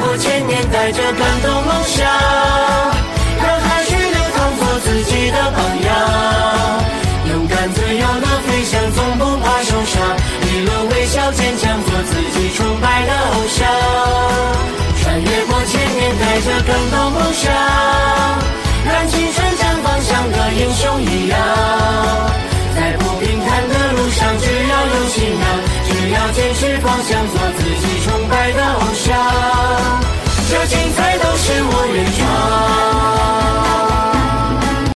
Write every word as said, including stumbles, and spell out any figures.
过千年，带着感动梦想，让海水流淌，做自己的榜样。勇敢自由的飞翔，从不怕受伤，一路微笑坚强，做自己崇拜的偶像。穿越过千年，带着感动梦想，让青春绽放，像个英雄一样。在不平坦的路上，只要有信仰，只要坚持方向，做自己崇拜的偶像。这精彩都是我原创。